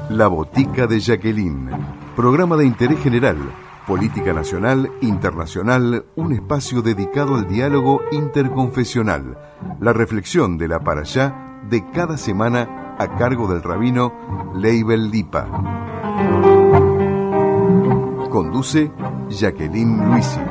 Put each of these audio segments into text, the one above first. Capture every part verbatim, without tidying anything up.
La Botica de Jacqueline, programa de interés general, política nacional, internacional, un espacio dedicado al diálogo interconfesional, la reflexión de la parashá de cada semana a cargo del rabino Leibel Lipa. Conduce Jacqueline Luisi.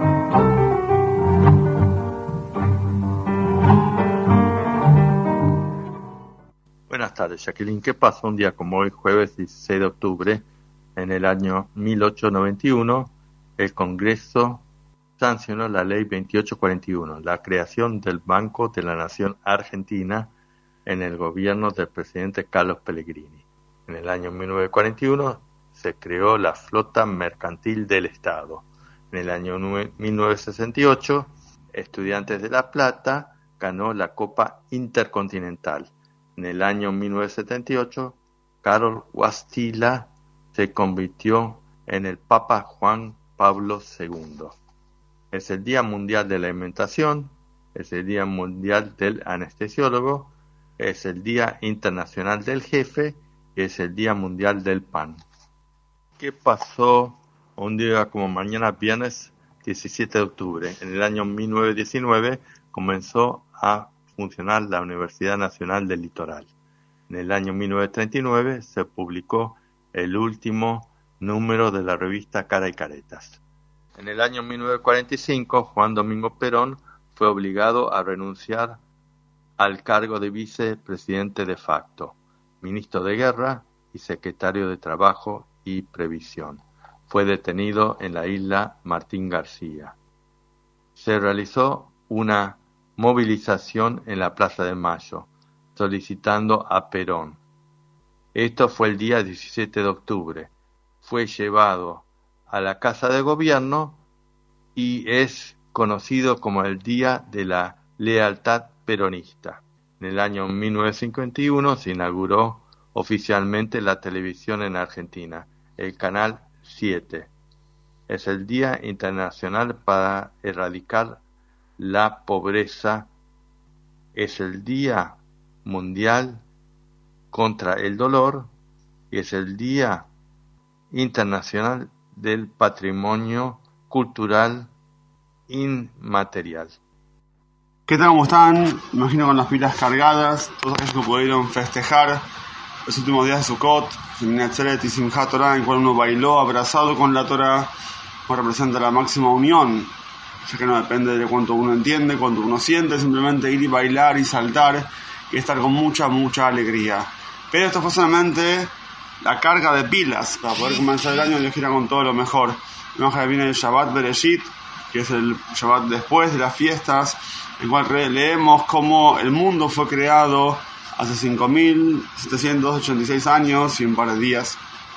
Buenas tardes, Jacqueline. ¿Qué pasó un día como hoy, jueves dieciséis de octubre, en el año mil ochocientos noventa y uno? El Congreso sancionó la ley veintiocho cuarenta y uno, la creación del Banco de la Nación Argentina en el gobierno del presidente Carlos Pellegrini. En el año mil novecientos cuarenta y uno se creó la Flota Mercantil del Estado. En el año mil novecientos sesenta y ocho, Estudiantes de La Plata ganó la Copa Intercontinental. En el año mil novecientos setenta y ocho, Karol Wojtyła se convirtió en el Papa Juan Pablo segundo. Es el Día Mundial de la Alimentación, es el Día Mundial del Anestesiólogo, es el Día Internacional del Jefe y es el Día Mundial del Pan. ¿Qué pasó un día como mañana, viernes diecisiete de octubre? En el año mil novecientos diecinueve comenzó a funcionar la Universidad Nacional del Litoral. En el año mil novecientos treinta y nueve se publicó el último número de la revista Cara y Caretas. En el año mil novecientos cuarenta y cinco, Juan Domingo Perón fue obligado a renunciar al cargo de vicepresidente de facto, ministro de Guerra y secretario de Trabajo y Previsión. Fue detenido en la isla Martín García. Se realizó una movilización en la Plaza de Mayo, solicitando a Perón. Esto fue el día diecisiete de octubre. Fue llevado a la Casa de Gobierno y es conocido como el Día de la Lealtad Peronista. En el año mil novecientos cincuenta y uno se inauguró oficialmente la televisión en Argentina, el Canal siete. Es el Día Internacional para erradicar la pobreza, es el Día Mundial contra el Dolor y es el Día Internacional del Patrimonio Cultural Inmaterial. ¿Qué tal? ¿Cómo están? Imagino con las pilas cargadas, todos aquellos que pudieron festejar los últimos días de Sukkot, Nazaret y Simchat Torah, en el cual uno bailó abrazado con la Torah, que representa la máxima unión, ya que no depende de cuánto uno entiende, cuánto uno siente, simplemente ir y bailar y saltar y estar con mucha, mucha alegría. Pero esto fue solamente la carga de pilas para poder comenzar el año y elegir con todo lo mejor. Luego viene el Shabbat Bereshit, que es el Shabbat después de las fiestas, en el cual leemos cómo el mundo fue creado hace cinco mil setecientos ochenta y seis años y un par de días.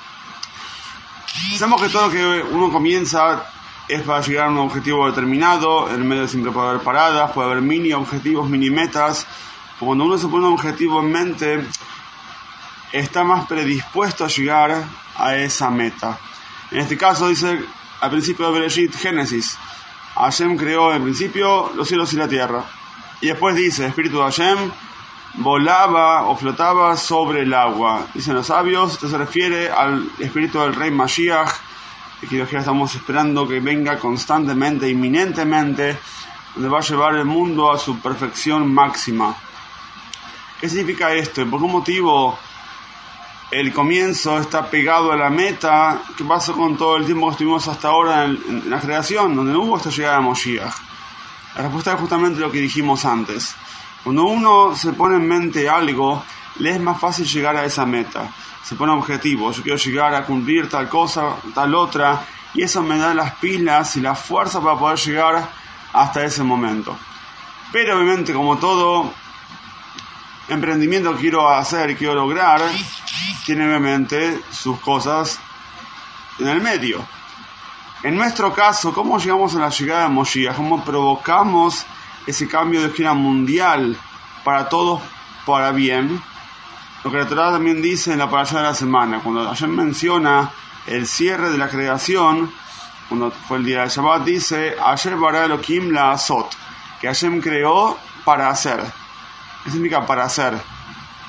Sabemos que todo lo que uno comienza es para llegar a un objetivo determinado. En el medio siempre puede haber paradas, puede haber mini objetivos, mini metas. Cuando uno se pone un objetivo en mente, está más predispuesto a llegar a esa meta. En este caso dice al principio de Bereshit, Génesis, Hashem creó en principio los cielos y la tierra. Y después dice, el espíritu de Hashem volaba o flotaba sobre el agua. Dicen los sabios, esto se refiere al espíritu del rey Mashiach, que estamos esperando que venga constantemente, inminentemente, donde va a llevar el mundo a su perfección máxima. ¿Qué significa esto? ¿Y por qué motivo el comienzo está pegado a la meta? ¿Qué pasó con todo el tiempo que estuvimos hasta ahora en, en, en la creación, donde no hubo esta llegada de Moshiach? La respuesta es justamente lo que dijimos antes. Cuando uno se pone en mente algo, le es más fácil llegar a esa meta. Se pone objetivos, yo quiero llegar a cumplir tal cosa, tal otra, y eso me da las pilas y la fuerza para poder llegar hasta ese momento. Pero obviamente, como todo emprendimiento que quiero hacer y quiero lograr, tiene obviamente sus cosas en el medio. En nuestro caso, ¿cómo llegamos a la llegada de Moshiach? ¿Cómo provocamos ese cambio de gira mundial para todos, para bien? Lo que la Torah también dice en la parashá de la semana, cuando Hashem menciona el cierre de la creación, cuando fue el día del Shabbat, dice Asher bara Elohim la azot, que Hashem creó para hacer. ¿Qué significa para hacer?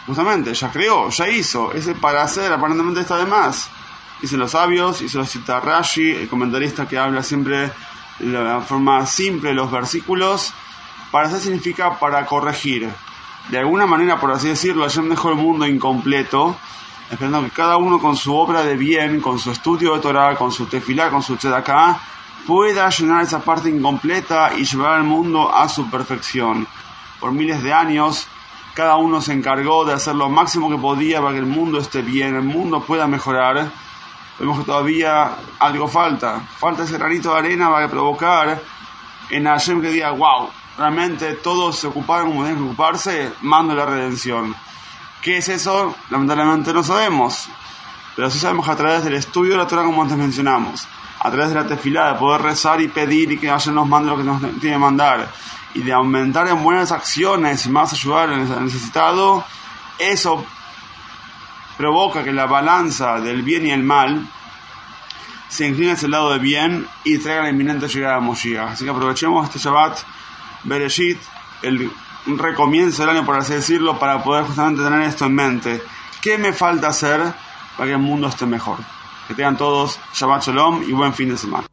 justamente, ya creó, ya hizo, ese para hacer aparentemente está de más. Dicen los sabios, y se lo cita Rashi, el comentarista que habla siempre de la forma simple de los versículos. Para hacer significa para corregir. De alguna manera, por así decirlo, Hashem dejó el mundo incompleto, esperando que cada uno con su obra de bien, con su estudio de Torah, con su tefilá, con su tzedaká, pueda llenar esa parte incompleta y llevar al mundo a su perfección. Por miles de años, cada uno se encargó de hacer lo máximo que podía para que el mundo esté bien, el mundo pueda mejorar. Vemos que todavía algo falta. Falta ese granito de arena para provocar en Hashem que diga, wow, realmente todos se ocuparon como deben ocuparse, mando la redención. ¿Qué es eso? Lamentablemente no sabemos. Pero sí sabemos que a través del estudio de la Torah, como antes mencionamos, a través de la tefilá, de poder rezar y pedir y que Hashem nos mande lo que nos tiene que mandar, y de aumentar en buenas acciones y más ayudar al necesitado, eso provoca que la balanza del bien y el mal se incline hacia el lado del bien y traiga la inminente llegada de Moshiach. Así que aprovechemos este Shabbat Bereshit, el recomienzo del año, por así decirlo, para poder justamente tener esto en mente. ¿Qué me falta hacer para que el mundo esté mejor? Que tengan todos Shabbat Shalom y buen fin de semana.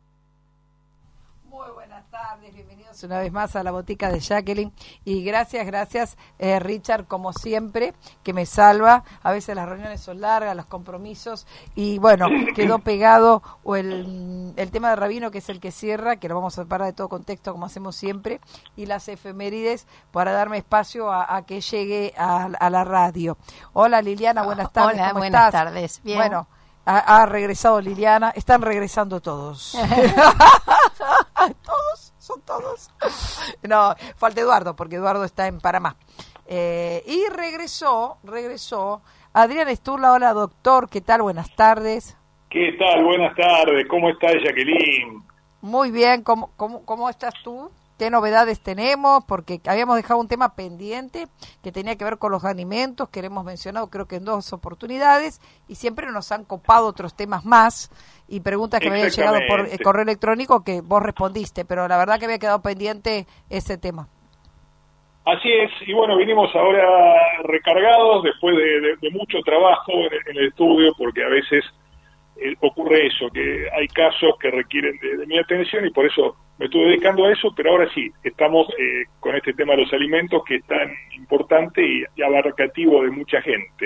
Una vez más a la botica de Jacqueline, y gracias, gracias eh, Richard, como siempre, que me salva. A veces las reuniones son largas, los compromisos, y bueno, quedó pegado o el, el tema de Rabino, que es el que cierra, que lo vamos a separar de todo contexto como hacemos siempre, y las efemérides para darme espacio a, a que llegue a, a la radio. Hola Liliana, buenas tardes. Hola, ¿cómo buenas estás? tardes. Bien. Bueno, ha, ha regresado Liliana, están regresando todos. Todos, son todos. No, falta Eduardo, porque Eduardo está en Panamá. Eh, y regresó, regresó Adrián Sturla. Hola, doctor, ¿qué tal? Buenas tardes. ¿Qué tal? Buenas tardes. ¿Cómo estás, Jacqueline? Muy bien, ¿cómo, cómo, cómo estás tú? ¿Qué novedades tenemos? Porque habíamos dejado un tema pendiente que tenía que ver con los alimentos, que hemos mencionado creo que en dos oportunidades, y siempre nos han copado otros temas más, y preguntas que me habían llegado por eh, correo electrónico que vos respondiste, pero la verdad que había quedado pendiente ese tema. Así es, y bueno, vinimos ahora recargados después de, de, de mucho trabajo en, en el estudio, porque a veces eh, ocurre eso, que hay casos que requieren de, de mi atención, y por eso me estuve dedicando a eso, pero ahora sí, estamos eh, con este tema de los alimentos, que es tan importante y, y abarcativo de mucha gente.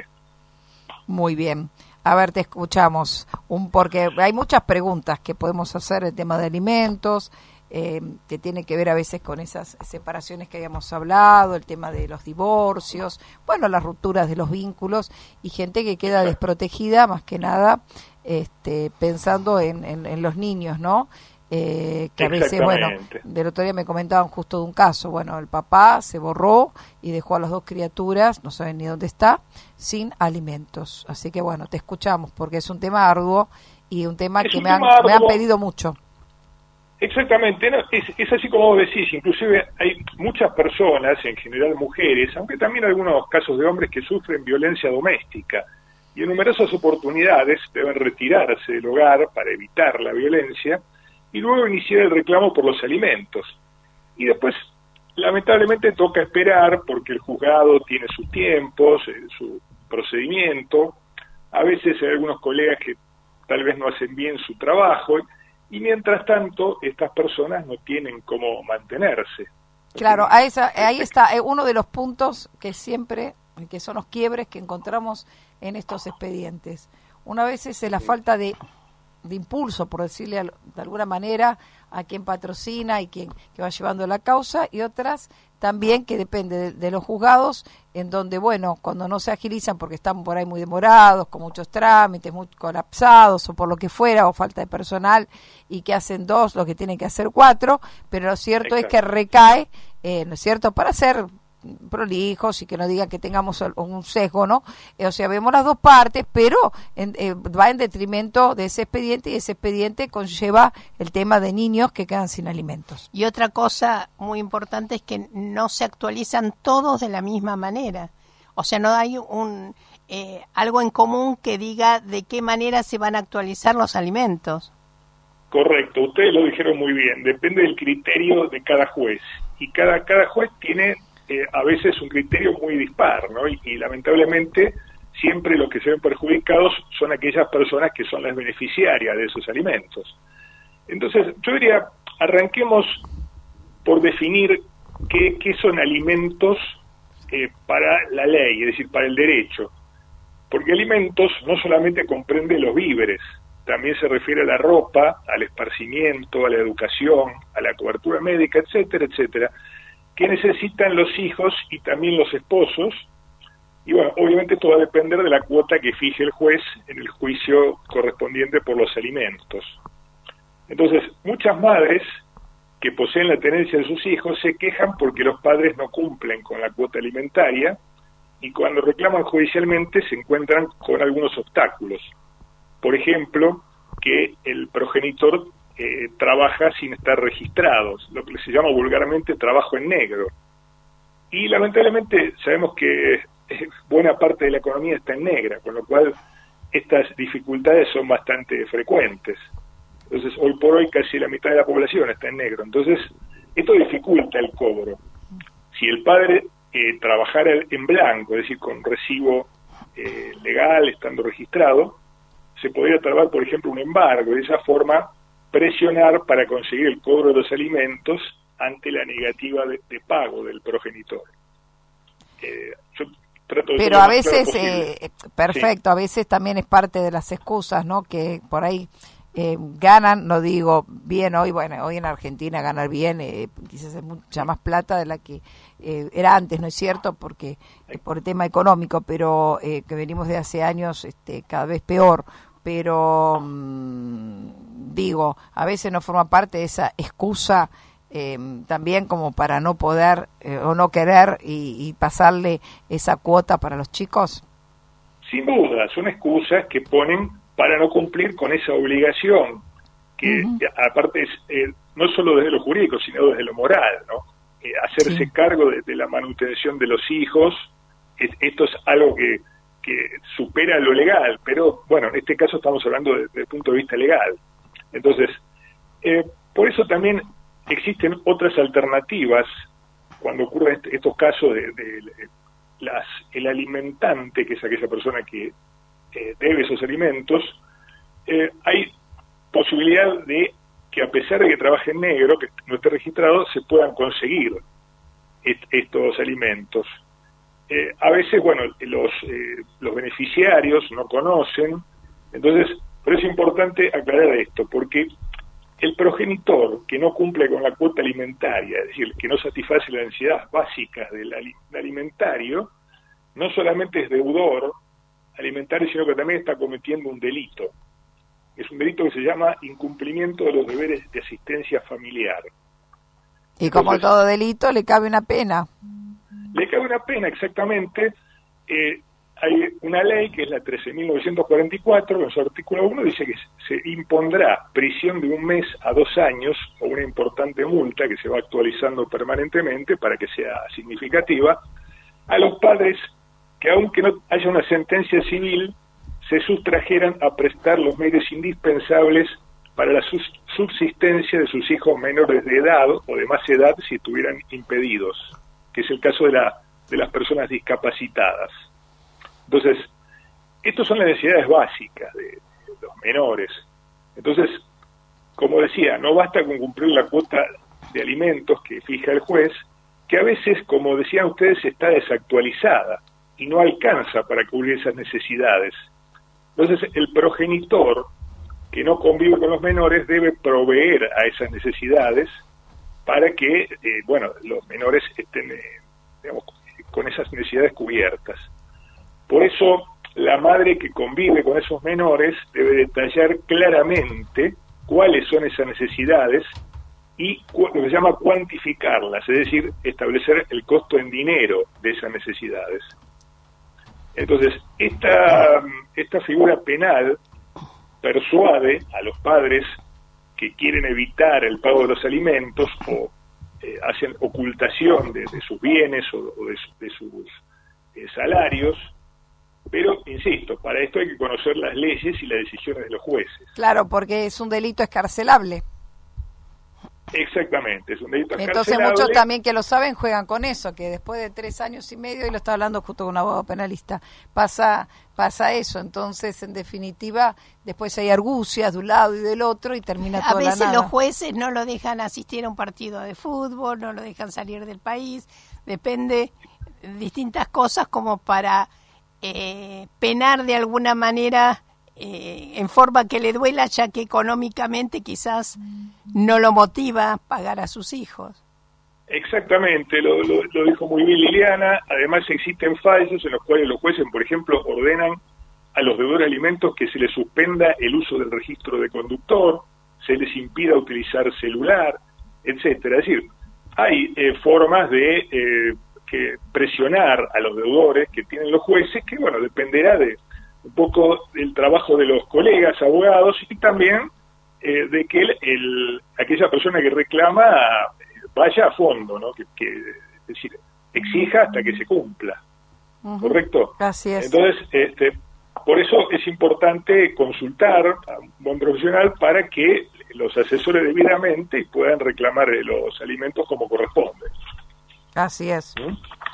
Muy bien. A ver, te escuchamos, un porque hay muchas preguntas que podemos hacer, el tema de alimentos, eh, que tiene que ver a veces con esas separaciones que habíamos hablado, el tema de los divorcios, bueno, las rupturas de los vínculos, y gente que queda desprotegida, más que nada, este, pensando en, en, en los niños, ¿no? Eh, que a veces, bueno, del otro día me comentaban justo de un caso, bueno, el papá se borró y dejó a las dos criaturas, no saben ni dónde está, sin alimentos. Así que bueno, te escuchamos, porque es un tema arduo y un tema es que un me, tema han, me han pedido mucho. Exactamente, no, es, es así como vos decís, inclusive hay muchas personas, en general mujeres, aunque también algunos casos de hombres que sufren violencia doméstica, y en numerosas oportunidades deben retirarse del hogar para evitar la violencia, y luego iniciar el reclamo por los alimentos. Y después, lamentablemente, toca esperar porque el juzgado tiene sus tiempos, eh, su procedimiento. A veces hay algunos colegas que tal vez no hacen bien su trabajo, y mientras tanto, estas personas no tienen cómo mantenerse. Claro, a esa, ahí está eh, uno de los puntos que siempre, que son los quiebres que encontramos en estos expedientes. Una vez es la falta de de impulso, por decirle de alguna manera, a quien patrocina y quien que va llevando la causa, y otras también que depende de, de los juzgados, en donde, bueno, cuando no se agilizan porque están por ahí muy demorados, con muchos trámites, muy colapsados, o por lo que fuera, o falta de personal, y que hacen dos, lo que tienen que hacer cuatro, pero lo cierto Exacto. es que recae, eh, ¿no es cierto?, para hacer prolijos y que no digan que tengamos un sesgo, ¿no? O sea, vemos las dos partes, pero en, eh, va en detrimento de ese expediente, y ese expediente conlleva el tema de niños que quedan sin alimentos. Y otra cosa muy importante es que no se actualizan todos de la misma manera. O sea, no hay un eh, algo en común que diga de qué manera se van a actualizar los alimentos. Correcto, ustedes lo dijeron muy bien, depende del criterio de cada juez, y cada, cada juez tiene eh, a veces un criterio muy dispar, ¿no? Y, y lamentablemente siempre los que se ven perjudicados son aquellas personas que son las beneficiarias de esos alimentos. Entonces, yo diría, arranquemos por definir qué, qué son alimentos eh, para la ley, es decir, para el derecho. Porque alimentos no solamente comprende los víveres, también se refiere a la ropa, al esparcimiento, a la educación, a la cobertura médica, etcétera, etcétera, que necesitan los hijos y también los esposos. Y bueno, obviamente esto va a depender de la cuota que fije el juez en el juicio correspondiente por los alimentos. Entonces, muchas madres que poseen la tenencia de sus hijos se quejan porque los padres no cumplen con la cuota alimentaria y cuando reclaman judicialmente se encuentran con algunos obstáculos. Por ejemplo, que el progenitor eh, trabaja sin estar registrado, lo que se llama vulgarmente trabajo en negro. Y lamentablemente sabemos que buena parte de la economía está en negra, con lo cual estas dificultades son bastante frecuentes. Entonces, hoy por hoy casi la mitad de la población está en negro. Entonces, esto dificulta el cobro. Si el padre eh, trabajara en blanco, es decir, con recibo eh, legal, estando registrado, se podría trabar, por ejemplo, un embargo, y de esa forma presionar para conseguir el cobro de los alimentos ante la negativa de, de pago del progenitor. Eh, yo trato de Pero a veces, eh, perfecto, sí. A veces también es parte de las excusas, ¿no? Que por ahí eh, ganan, no digo bien hoy, bueno, hoy en Argentina ganar bien, eh, quizás es mucha más plata de la que eh, era antes, ¿no es cierto? Porque eh, por el tema económico, pero eh, que venimos de hace años este, cada vez peor. Pero mmm, digo, a veces no forma parte de esa excusa eh, también como para no poder eh, o no querer y, y pasarle esa cuota para los chicos. Sin duda, son excusas que ponen para no cumplir con esa obligación, que uh-huh. aparte es eh, no solo desde lo jurídico, sino desde lo moral, ¿no? Eh, hacerse sí. cargo de, de la manutención de los hijos, es, esto es algo que que supera lo legal, pero bueno, en este caso estamos hablando desde el punto de vista legal. Entonces, eh, por eso también existen otras alternativas cuando ocurren est- estos casos de, de, de las, el alimentante, que es aquella persona que eh, debe esos alimentos, eh, hay posibilidad de que a pesar de que trabaje en negro, que no esté registrado, se puedan conseguir est- estos alimentos. Eh, a veces, bueno, los, eh, los beneficiarios no conocen, entonces, pero es importante aclarar esto, porque el progenitor que no cumple con la cuota alimentaria, es decir, que no satisface las necesidades básicas del alimentario, no solamente es deudor alimentario, sino que también está cometiendo un delito. Es un delito que se llama incumplimiento de los deberes de asistencia familiar. Y como entonces, todo delito, le cabe una pena. Le cabe una pena, exactamente. Eh, hay una ley que es la trece mil novecientos cuarenta y cuatro, en su artículo uno dice que se impondrá prisión de un mes a dos años o una importante multa que se va actualizando permanentemente para que sea significativa a los padres que, aunque no haya una sentencia civil, se sustrajeran a prestar los medios indispensables para la subsistencia de sus hijos menores de edad o de más edad si estuvieran impedidos, que es el caso de, la, de las personas discapacitadas. Entonces, estas son las necesidades básicas de, de los menores. Entonces, como decía, no basta con cumplir la cuota de alimentos que fija el juez, que a veces, como decían ustedes, está desactualizada y no alcanza para cubrir esas necesidades. Entonces, el progenitor que no convive con los menores debe proveer a esas necesidades para que, eh, bueno, los menores estén, eh, digamos, con esas necesidades cubiertas. Por eso, la madre que convive con esos menores debe detallar claramente cuáles son esas necesidades y lo que se llama cuantificarlas, es decir, establecer el costo en dinero de esas necesidades. Entonces, esta, esta figura penal persuade a los padres que quieren evitar el pago de los alimentos o eh, hacen ocultación de, de sus bienes o, o de, de sus eh, salarios, pero, insisto, para esto hay que conocer las leyes y las decisiones de los jueces. Claro, porque es un delito escarcelable. Exactamente, es un delito Entonces encarcelable. muchos también que lo saben juegan con eso, que después de tres años y medio, y lo está hablando justo con un abogado penalista, pasa pasa eso. Entonces, en definitiva, después hay argucias de un lado y del otro y termina A toda la veces nada. los jueces no lo dejan asistir a un partido de fútbol, no lo dejan salir del país, depende de distintas cosas como para eh, penar de alguna manera eh, en forma que le duela, ya que económicamente quizás no lo motiva a pagar a sus hijos. Exactamente, lo, lo, lo dijo muy bien Liliana. Además existen fallos en los cuales los jueces, por ejemplo, ordenan a los deudores de alimentos que se les suspenda el uso del registro de conductor, se les impida utilizar celular, etcétera. Es decir, hay eh, formas de eh, que presionar a los deudores que tienen los jueces, que bueno, dependerá de un poco del trabajo de los colegas abogados y también eh, de que el, el, aquella persona que reclama vaya a fondo, ¿no? Que, que, es decir, exija hasta que se cumpla, uh-huh. ¿Correcto? Así es. Entonces, este, por eso es importante consultar a un buen profesional para que los asesore debidamente y puedan reclamar los alimentos como corresponde. Así es. ¿Mm?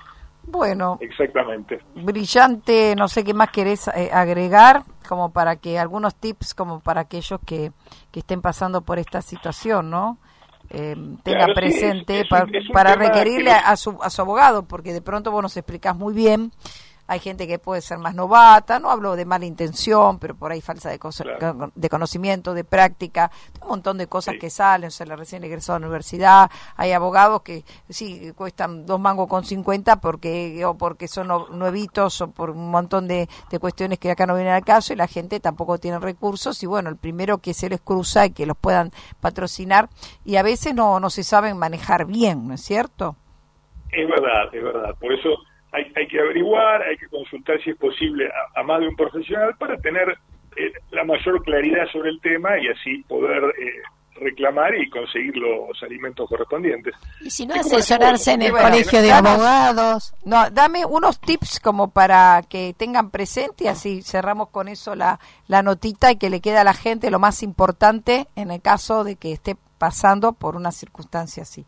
Bueno, exactamente. Brillante, no sé qué más querés eh, agregar, como para que algunos tips, como para aquellos que, que estén pasando por esta situación, ¿no? Eh, tenga claro, presente sí, es, es pa, un, es un para requerirle que... a su a su abogado, porque de pronto vos nos explicás muy bien. Hay gente que puede ser más novata, no hablo de mala intención, pero por ahí falta de, cosa, claro. de conocimiento, de práctica, un montón de cosas sí. que salen. O sea, la recién egresado a la universidad, hay abogados que sí cuestan dos mangos con cincuenta porque o porque son nuevitos o por un montón de, de cuestiones que acá no vienen al caso, y la gente tampoco tiene recursos, y bueno, el primero que se les cruza y que los puedan patrocinar, y a veces no, no se saben manejar bien, ¿no es cierto? Es verdad, es verdad, por eso Hay, hay que averiguar, hay que consultar si es posible a, a más de un profesional para tener eh, la mayor claridad sobre el tema y así poder eh, reclamar y conseguir los alimentos correspondientes. Y si no, asesorarse en el bueno, colegio de danos, abogados. No, dame unos tips como para que tengan presente, y así cerramos con eso la, la notita y que le quede a la gente lo más importante en el caso de que esté pasando por una circunstancia así.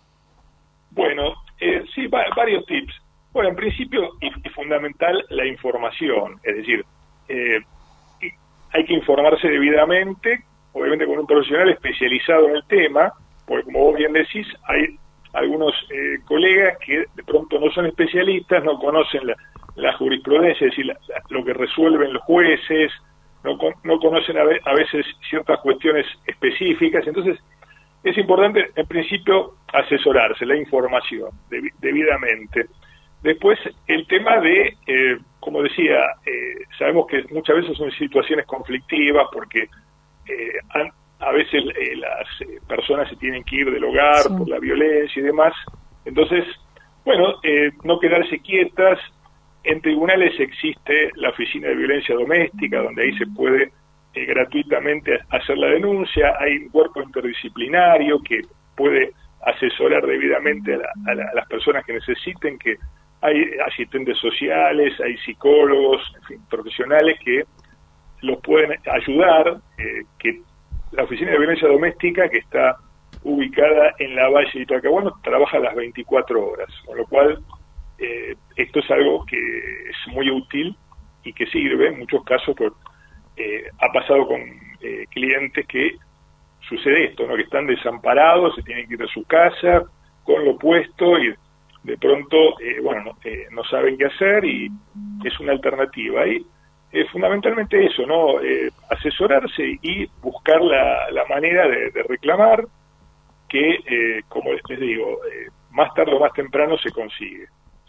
Bueno, eh, sí, va, varios tips. Bueno, en principio y, y fundamental la información, es decir, eh, hay que informarse debidamente, obviamente con un profesional especializado en el tema, porque como vos bien decís, hay algunos eh, colegas que de pronto no son especialistas, no conocen la, la jurisprudencia, es decir, la, la, lo que resuelven los jueces, no, no conocen a, ve, a veces ciertas cuestiones específicas, entonces es importante en principio asesorarse, la información deb, debidamente. Después, el tema de, eh, como decía, eh, sabemos que muchas veces son situaciones conflictivas porque eh, han, a veces eh, las eh, personas se tienen que ir del hogar sí. por la violencia y demás. Entonces, bueno, eh, no quedarse quietas. En tribunales existe la Oficina de Violencia Doméstica, donde ahí se puede eh, gratuitamente hacer la denuncia. Hay un cuerpo interdisciplinario que puede asesorar debidamente a, la, a, la, a las personas que necesiten, que hay asistentes sociales, hay psicólogos, en fin, profesionales que los pueden ayudar, eh, que la Oficina de Violencia Doméstica, que está ubicada en la Valle de Talcahuano, trabaja las veinticuatro horas, con lo cual eh, esto es algo que es muy útil y que sirve en muchos casos, por, eh, ha pasado con eh, clientes que sucede esto, ¿no? Que están desamparados, se tienen que ir a su casa con lo puesto y de pronto, eh, bueno, no, eh, no saben qué hacer y es una alternativa. Y eh, fundamentalmente eso, ¿no? Eh, asesorarse y buscar la, la manera de, de reclamar que, eh, como les digo, eh, más tarde o más temprano se consigue.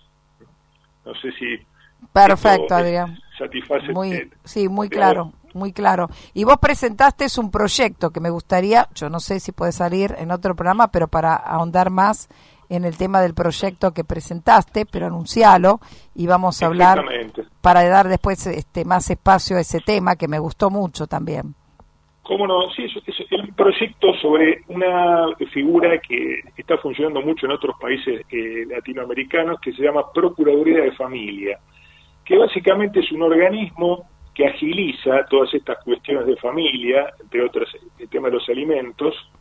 No sé si... Perfecto, Adrián. Satisface... Muy, eh, sí, muy claro, muy claro. Y vos presentaste un proyecto que me gustaría, yo no sé si puede salir en otro programa, pero para ahondar más en el tema del proyecto que presentaste, pero anuncialo y vamos a hablar para dar después este más espacio a ese tema que me gustó mucho también. ¿Cómo no? Sí, es, es el proyecto sobre una figura que está funcionando mucho en otros países eh, latinoamericanos que se llama Procuraduría de Familia, que básicamente es un organismo que agiliza todas estas cuestiones de familia, entre otras el tema de los alimentos,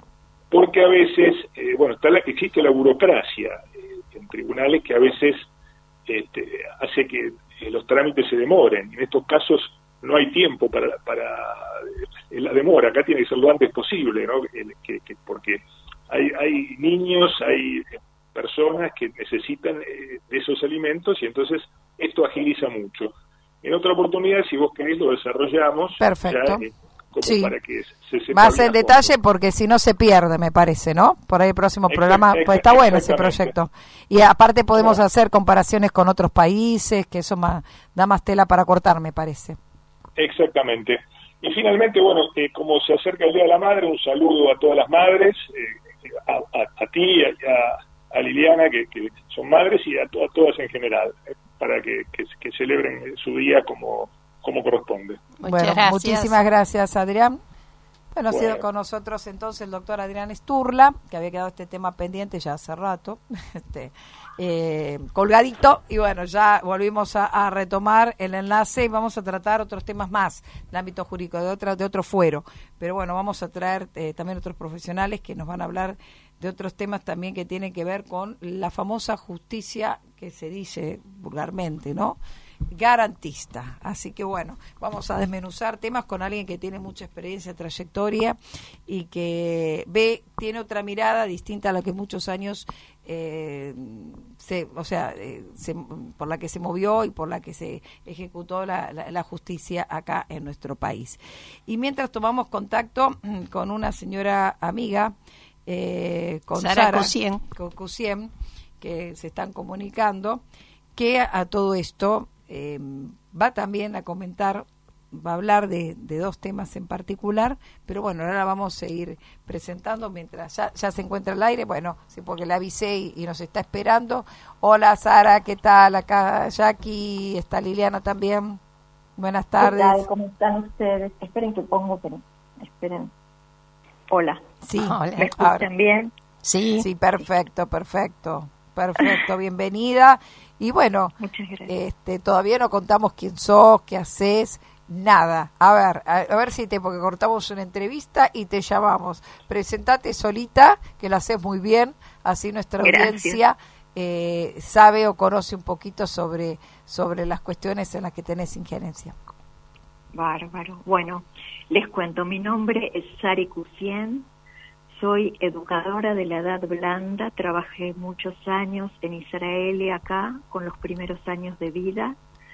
porque a veces, eh, bueno, está la, existe la burocracia eh, en tribunales que a veces este, hace que eh, los trámites se demoren. En estos casos no hay tiempo para, para eh, la demora, acá tiene que ser lo antes posible, ¿no? El, que, que, porque hay, hay niños, hay personas que necesitan eh, de esos alimentos y entonces esto agiliza mucho. En otra oportunidad, si vos querés, lo desarrollamos. Perfecto. Ya, eh, como sí. para que se sepa más bien en a detalle fondo. porque si no se pierde, me parece, ¿no? Por ahí el próximo Exact- programa, pues está bueno ese exactamente. proyecto. Y aparte podemos Claro. hacer comparaciones con otros países, que eso más, da más tela para cortar, me parece. Exactamente. Y finalmente, bueno, eh, como se acerca el Día de la Madre, un saludo a todas las madres, eh, a, a, a ti, a, a Liliana, que, que son madres, y a, to- a todas en general, eh, para que, que, que celebren su día como, como corresponde. Muchas bueno, gracias. muchísimas gracias, Adrián. Bueno, ha sido Bueno. con nosotros entonces el doctor Adrián Sturla, que había quedado este tema pendiente ya hace rato, este, eh, colgadito, y bueno, ya volvimos a, a retomar el enlace y vamos a tratar otros temas más del ámbito jurídico, de, otra, de otro fuero. Pero bueno, vamos a traer eh, también otros profesionales que nos van a hablar de otros temas también que tienen que ver con la famosa justicia que se dice vulgarmente, ¿no? Garantista. Así que bueno, vamos a desmenuzar temas con alguien que tiene mucha experiencia, trayectoria y que ve, tiene otra mirada distinta a la que muchos años eh, se, o sea, eh, se, por la que se movió y por la que se ejecutó la, la, la justicia acá en nuestro país. Y mientras tomamos contacto con una señora amiga, eh, con Sara Sara Cusien. con Cusien, que se están comunicando, que a, a todo esto eh, va también a comentar, va a hablar de, de dos temas en particular, pero bueno, ahora vamos a ir presentando mientras ya, ya se encuentra al aire, bueno, sí, porque le avisé y, y nos está esperando. Hola Sara, ¿qué tal? Acá Jackie, está Liliana también. Buenas tardes. ¿Qué tal? ¿Cómo están ustedes? Esperen que pongo, pero esperen. Hola. Sí, Hola. ¿Me escuchan ahora. bien? Sí. Sí, perfecto, perfecto, perfecto, bienvenida. Y bueno, Muchas gracias. este, todavía no contamos quién sos, qué haces, nada. A ver, a, a ver si te, porque cortamos una entrevista y te llamamos. Presentate solita, que lo haces muy bien, así nuestra Gracias. audiencia eh, sabe o conoce un poquito sobre, sobre las cuestiones en las que tenés injerencia. Bárbaro. Bueno, les cuento. Mi nombre es Sari Cusien. Soy educadora de la edad blanda. Trabajé muchos años en Israel y acá, con los primeros años de vida.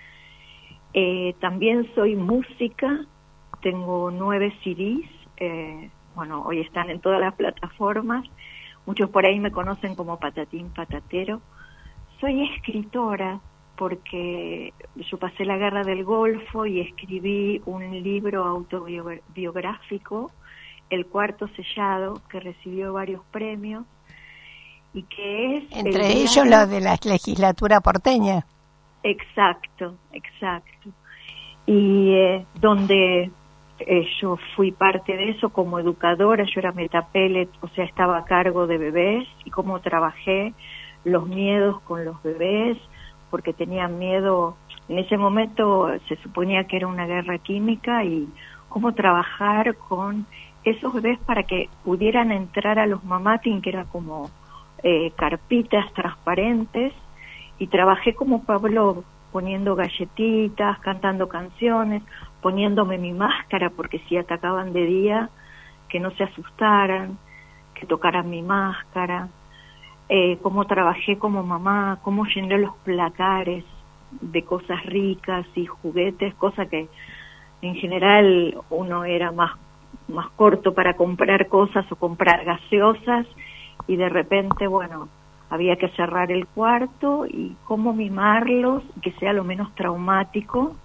Eh, también soy música. Tengo nueve C Ds. Eh, bueno, hoy están en todas las plataformas. Muchos por ahí me conocen como Patatín Patatero. Soy escritora porque yo pasé la guerra del Golfo y escribí un libro autobiográfico, El Cuarto Sellado, que recibió varios premios y que es... Entre el ellos diario- los de la legislatura porteña. Exacto, exacto. Y eh, donde eh, yo fui parte de eso como educadora, yo era metapelet, o sea, estaba a cargo de bebés, y cómo trabajé los miedos con los bebés, porque tenían miedo, en ese momento se suponía que era una guerra química, y cómo trabajar con esos bebés para que pudieran entrar a los mamating, que era como eh, carpitas transparentes, y trabajé como Pablo poniendo galletitas, cantando canciones, poniéndome mi máscara, porque si atacaban de día, que no se asustaran, que tocaran mi máscara. Eh, cómo trabajé como mamá, cómo llené los placares de cosas ricas y juguetes, cosa que en general uno era más, más corto para comprar cosas o comprar gaseosas, y de repente, bueno, había que cerrar el cuarto, y cómo mimarlos, que sea lo menos traumático.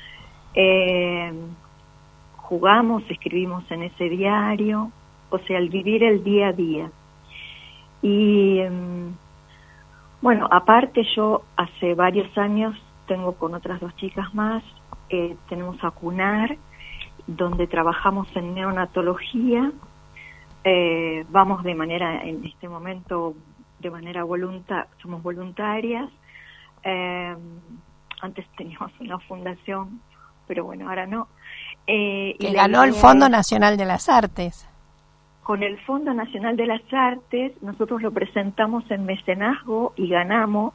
Eh, jugamos, escribimos en ese diario, o sea, el vivir el día a día. Y um, bueno, aparte yo hace varios años tengo con otras dos chicas más, eh, tenemos Acunar, donde trabajamos en neonatología. Eh, vamos de manera, en este momento, de manera voluntaria, somos voluntarias. Eh, antes teníamos una fundación, pero bueno, ahora no. Eh, y Que la ganó el idea Fondo es- Nacional de las Artes. con el Fondo Nacional de las Artes, nosotros lo presentamos en mecenazgo y ganamos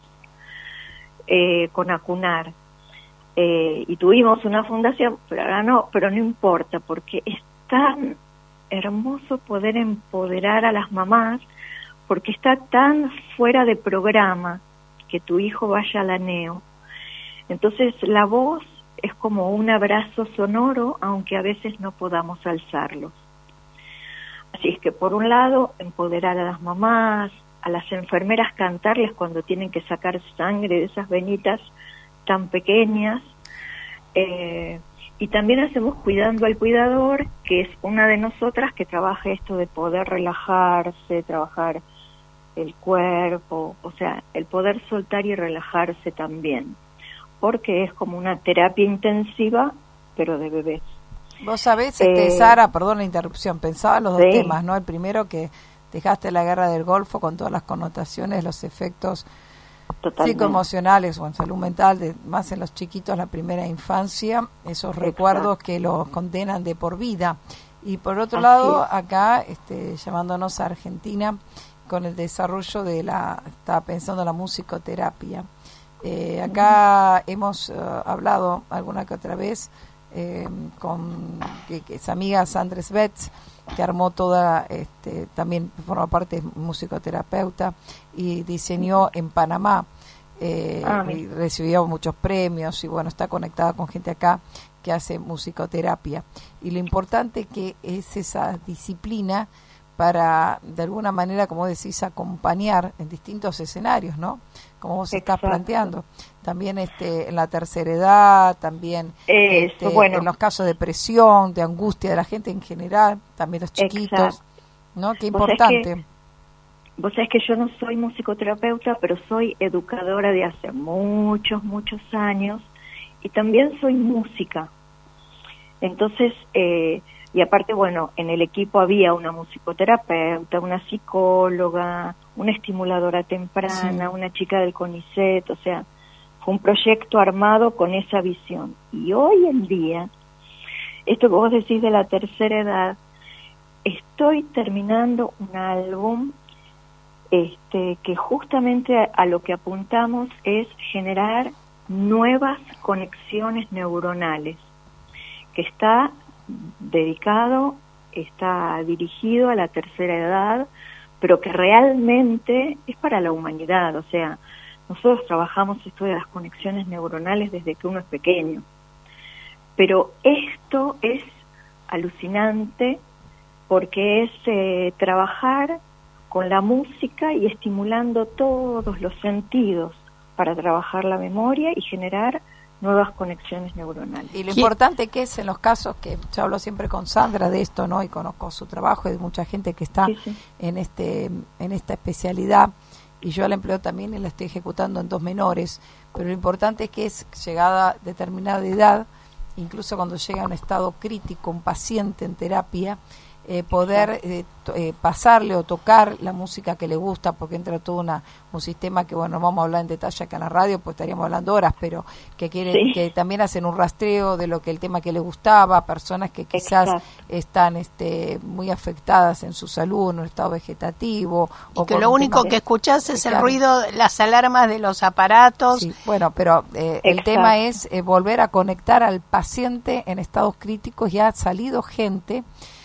eh, con ACUNAR. Eh, y tuvimos una fundación, pero ahora no, pero no importa, porque es tan hermoso poder empoderar a las mamás, porque está tan fuera de programa que tu hijo vaya a la neo. Entonces la voz es como un abrazo sonoro, aunque a veces no podamos alzarlos. Así es que por un lado, empoderar a las mamás, a las enfermeras cantarles cuando tienen que sacar sangre de esas venitas tan pequeñas, eh, y también hacemos Cuidando al Cuidador, que es una de nosotras que trabaja esto de poder relajarse, trabajar el cuerpo, o sea, el poder soltar y relajarse también, porque es como una terapia intensiva, pero de bebés. Vos sabés, este, eh, Sara, perdón la interrupción, pensaba los dos sí. temas, ¿no? El primero, que dejaste la guerra del Golfo con todas las connotaciones, los efectos Totalmente. psicoemocionales o en salud mental, de, más en los chiquitos, la primera infancia, esos Exacto. recuerdos que los condenan de por vida. Y por otro Así lado, es. acá, este, llamándonos a Argentina, con el desarrollo de la, estaba pensando la musicoterapia. Eh, acá uh-huh. hemos uh, hablado alguna que otra vez eh, con que, que es amiga Sandra Svets, que armó toda, este, también forma parte, es musicoterapeuta y diseñó en Panamá, eh, ah, y recibió muchos premios y bueno, está conectada con gente acá que hace musicoterapia. Y lo importante que es esa disciplina para, de alguna manera, como decís, acompañar en distintos escenarios, ¿no? Como vos Exacto. estás planteando. También este, en la tercera edad, también Eso, este, bueno. en los casos de depresión, de angustia de la gente en general, también los chiquitos, Exacto. ¿no? Qué Vos importante. sabés que, vos sabés que yo no soy musicoterapeuta, pero soy educadora de hace muchos, muchos años, y también soy música. Entonces, eh, y aparte, bueno, en el equipo había una musicoterapeuta, una psicóloga, una estimuladora temprana, Sí. una chica del CONICET, o sea, fue un proyecto armado con esa visión. Y hoy en día, esto que vos decís de la tercera edad, estoy terminando un álbum este, que justamente a, a lo que apuntamos es generar nuevas conexiones neuronales, que está dedicado, está dirigido a la tercera edad, pero que realmente es para la humanidad. O sea, nosotros trabajamos esto de las conexiones neuronales desde que uno es pequeño, pero esto es alucinante porque es eh, trabajar con la música y estimulando todos los sentidos para trabajar la memoria y generar nuevas conexiones neuronales. Y lo importante que es en los casos que yo hablo siempre con Sandra de esto, ¿no? Y conozco su trabajo y de mucha gente que está sí, sí. en este en esta especialidad, y yo la empleo también y la estoy ejecutando en dos menores, pero lo importante es que es llegada a determinada edad, incluso cuando llega a un estado crítico un paciente en terapia, eh, poder eh, to, eh, pasarle o tocar la música que le gusta, porque entra todo una, un sistema que, bueno, no vamos a hablar en detalle acá en la radio, pues estaríamos hablando horas, pero que quieren, sí. que también hacen un rastreo de lo que el tema que le gustaba, personas que quizás Exacto. están este, muy afectadas en su salud, en un estado vegetativo. Y o que con lo un único tema- que escuchás es Claro. el ruido, las alarmas de los aparatos. Sí, bueno, pero eh, el Exacto. tema es eh, volver a conectar al paciente en estados críticos. Ya ha salido gente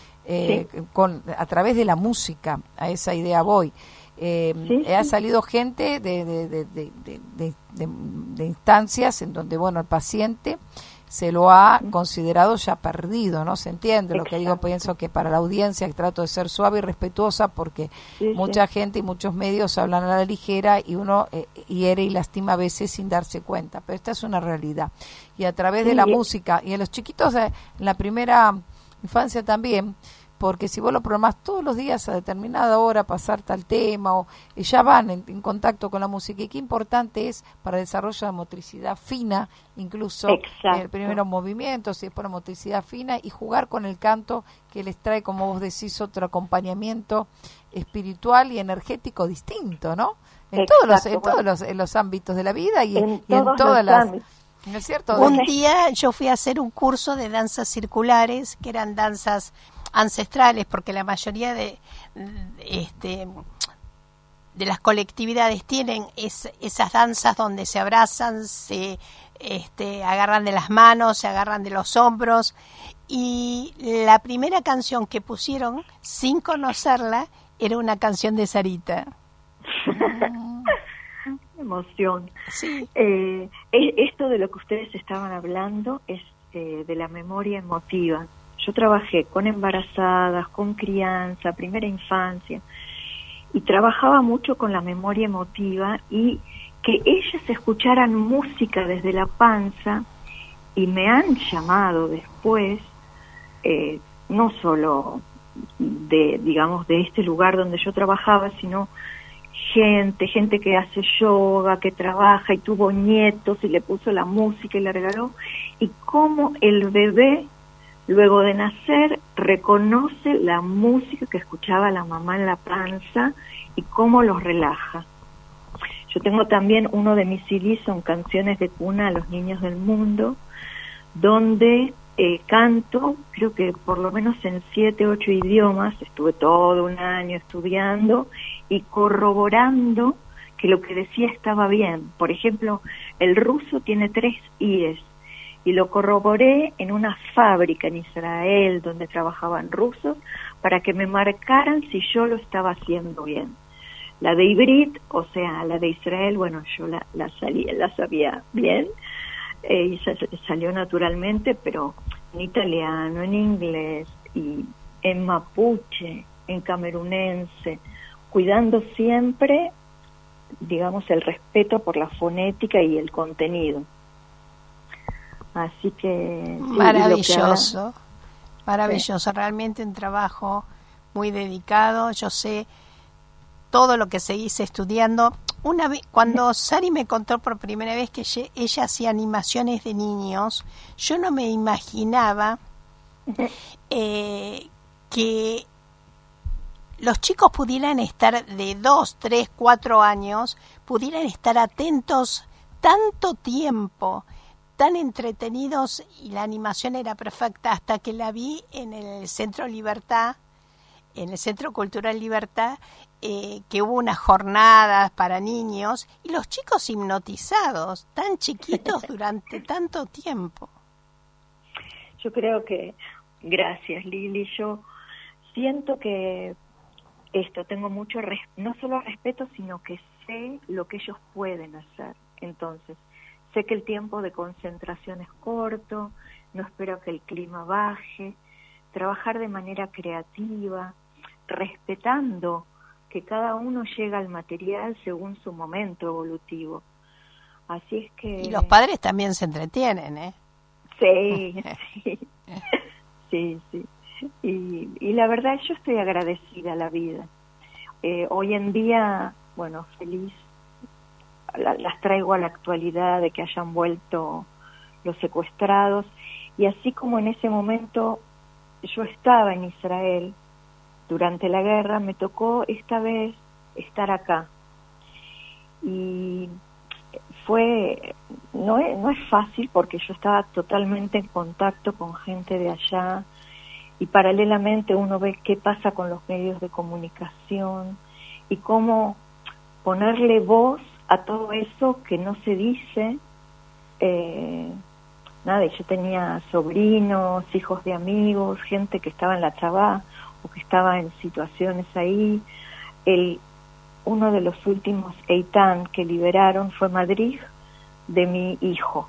eh, Sí. con a través de la música, a esa idea voy. Eh, Sí, ha sí. salido gente de, de, de, de, de, de- de- de instancias en donde, bueno, el paciente se lo ha considerado ya perdido, ¿no? Se entiende lo que digo. Exacto. Pienso que para la audiencia que trato de ser suave y respetuosa, porque Sí, sí. mucha gente y muchos medios hablan a la ligera y uno eh, hiere y lastima a veces sin darse cuenta, pero esta es una realidad. Y a través de Sí. la música, y en los chiquitos eh, en la primera infancia también, porque si vos lo programás todos los días a determinada hora pasar tal tema, o y ya van en, en contacto con la música, y qué importante es para el desarrollo de la motricidad fina, incluso Exacto. eh, primero movimientos y después la motricidad fina, y jugar con el canto, que les trae, como vos decís, otro acompañamiento espiritual y energético distinto, ¿no? En todos los en Exacto, todos bueno. los, en los ámbitos de la vida y En en, y en todos todas los las, ámbitos. ¿no es cierto? Un De- día yo fui a hacer un curso de danzas circulares, que eran danzas ancestrales, porque la mayoría de este de las colectividades tienen es, esas danzas donde se abrazan, se este, agarran de las manos, se agarran de los hombros, y la primera canción que pusieron sin conocerla era una canción de Sarita. Emoción. Sí. Eh, esto de lo que ustedes estaban hablando es eh, de la memoria emotiva. Yo trabajé con embarazadas, con crianza, primera infancia, y trabajaba mucho con la memoria emotiva, y que ellas escucharan música desde la panza, y me han llamado después, eh, no solo de, digamos, de este lugar donde yo trabajaba, sino gente, gente que hace yoga, que trabaja y tuvo nietos y le puso la música y le regaló, y cómo el bebé, luego de nacer, reconoce la música que escuchaba la mamá en la panza y cómo los relaja. Yo tengo también uno de mis C Ds, son canciones de cuna a los niños del mundo, donde eh, canto, creo que por lo menos en siete, ocho idiomas, estuve todo un año estudiando y corroborando que lo que decía estaba bien. Por ejemplo, el ruso tiene tres ies, y lo corroboré en una fábrica en Israel donde trabajaban rusos para que me marcaran si yo lo estaba haciendo bien. La de Ibrit, o sea, la de Israel, bueno, yo la, la, salía, la sabía bien, eh, y salió naturalmente, pero en italiano, en inglés, y en mapuche, en camerunense, cuidando siempre, digamos, el respeto por la fonética y el contenido. Así que... Sí, maravilloso, ahora, maravilloso, sí. Realmente un trabajo muy dedicado. Yo sé todo lo que seguís estudiando. Una vez, cuando Sari me contó por primera vez que ella, ella hacía animaciones de niños, yo no me imaginaba eh, que los chicos pudieran estar de dos, tres, cuatro años, pudieran estar atentos tanto tiempo, tan entretenidos, y la animación era perfecta hasta que la vi en el Centro Libertad, en el Centro Cultural Libertad, eh, que hubo unas jornadas para niños y los chicos hipnotizados, tan chiquitos durante tanto tiempo. Yo creo que, gracias Lili, yo siento que esto, tengo mucho, res, no solo respeto, sino que sé lo que ellos pueden hacer. Entonces, sé que el tiempo de concentración es corto, no espero que el clima baje, trabajar de manera creativa, respetando que cada uno llega al material según su momento evolutivo. Así es que... Y los padres también se entretienen, ¿eh? Sí, sí, sí, sí. Y, y la verdad, yo estoy agradecida a la vida. Eh, hoy en día, bueno, feliz, la, las traigo a la actualidad de que hayan vuelto los secuestrados, y así como en ese momento yo estaba en Israel durante la guerra, me tocó esta vez estar acá. Y fue, no es, no es fácil, porque yo estaba totalmente en contacto con gente de allá, y paralelamente uno ve qué pasa con los medios de comunicación y cómo ponerle voz a todo eso que no se dice. Eh, nada, yo tenía sobrinos, hijos de amigos, gente que estaba en la Chabá o que estaba en situaciones ahí. El, uno de los últimos Eitan que liberaron fue Madrid, de mi hijo.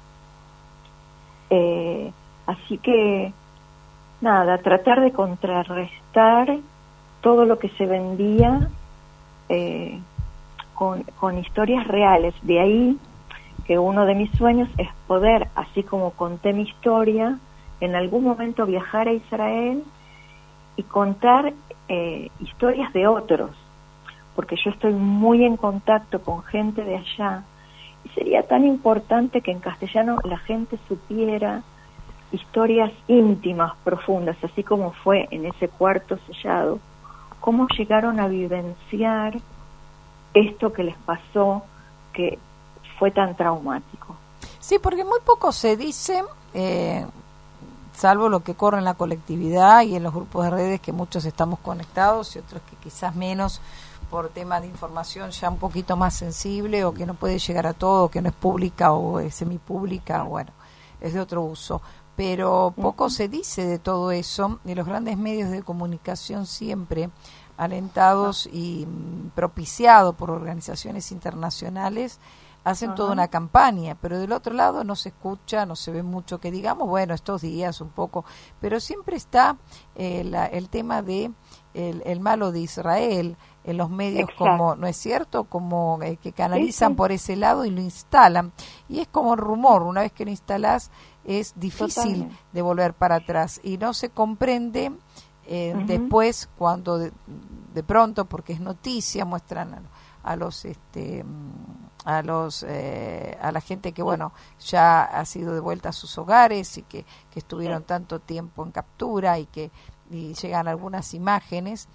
Eh, así que nada, tratar de contrarrestar todo lo que se vendía eh, con, con historias reales. De ahí que uno de mis sueños es poder, así como conté mi historia, en algún momento viajar a Israel y contar eh, historias de otros, porque yo estoy muy en contacto con gente de allá, y sería tan importante que en castellano la gente supiera historias íntimas, profundas, así como fue en ese cuarto sellado, cómo llegaron a vivenciar esto que les pasó, que fue tan traumático. Sí, porque muy poco se dice, eh, salvo lo que corre en la colectividad y en los grupos de redes que muchos estamos conectados y otros que quizás menos por temas de información ya un poquito más sensible o que no puede llegar a todo, que no es pública o es semipública, bueno, es de otro uso. Pero poco se dice de todo eso y los grandes medios de comunicación siempre alentados y propiciados por organizaciones internacionales hacen Ajá. toda una campaña, pero del otro lado no se escucha, no se ve mucho que digamos, bueno, estos días un poco, pero siempre está eh, la, el tema de el, el malo de Israel en los medios, Exacto. como, ¿no es cierto?, como eh, que canalizan sí, sí. por ese lado y lo instalan, y es como el rumor, una vez que lo instalás es difícil Totalmente. de volver para atrás, y no se comprende eh, uh-huh. después cuando de, de pronto, porque es noticia, muestran a, a los este a los eh, a la gente que bueno ya ha sido de vuelta a sus hogares y que, que estuvieron tanto tiempo en captura y que y llegan algunas imágenes